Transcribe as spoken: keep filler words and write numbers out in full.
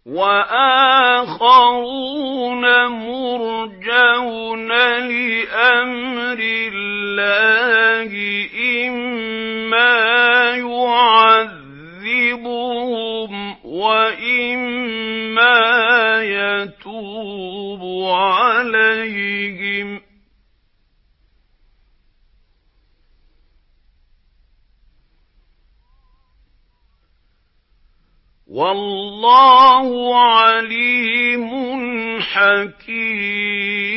وآخرون مرجون لأمر الله إما يعذبهم وإما يتوب عليهم والله عليم حكيم.